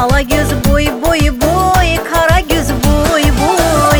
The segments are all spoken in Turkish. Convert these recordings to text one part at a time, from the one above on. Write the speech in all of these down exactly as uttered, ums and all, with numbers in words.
Ala göz boy boy boy, kara göz boy boy.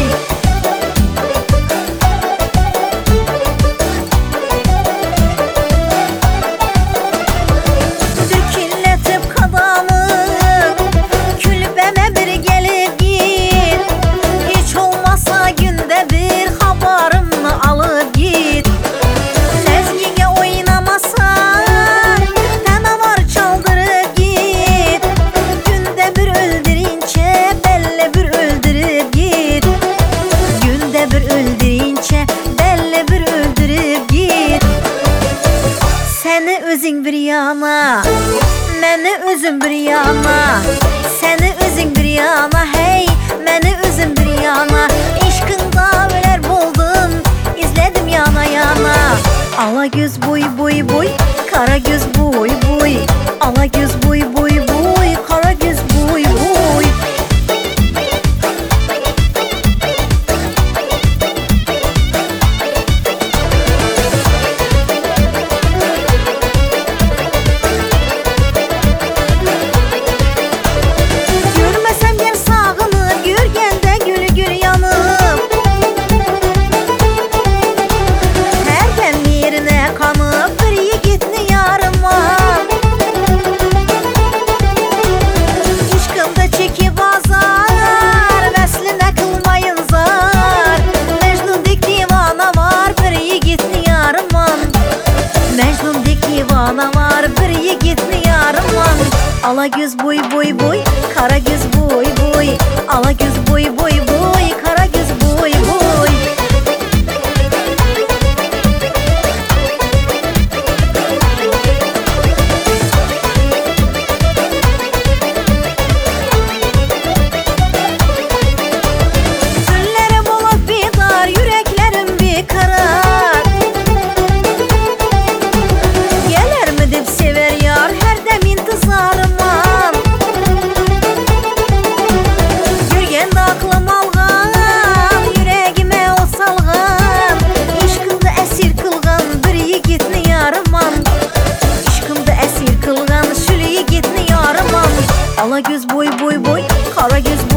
Dökülletip kadamı külbeme bir gelip git. Hiç olmasa günde bir haberimni alıp git. Sezgiga oynamasan tanavar çaldırıp git. Günde bir öldürünce belli bir öldürüp git. Günde bir öldürünce belli bir öldürüp git. Seni özün bir yana, məni özün bir yana. Seni özün bir yana, hey, məni özün bir yana. Eşkında öler buldum, izledim yana yana. Ala göz boy boy boy, kara göz boy boy. Ala göz boy boy boy, kara göz boy boy. Görmesem yer sağınıp, görgende gül gül yanıp. Her dem yerine kanıp, bir yigitni yarıma. İşkımda çekip azar, vesline kılmayın zar. Mecnun'dek divana var, bir yigitni yarıman. Mecnun'dek divana var, bir yigitni yarıman. Ala göz boy boy boy, kara göz boy boy. Ala göz boy boy boy, kara göz boy boy. Günlerim olup bir dar, yüreklerim bir karar. Gelir mi dip sever yar, her dem intizarıman. Yürgende aklım algan, yüreğime o salgan. İşkımda esir kılgan, bir yigitni yarıman. İşkımda esir kılgan, şül yigitni yarıman. Ala göz boy boy boy, kara göz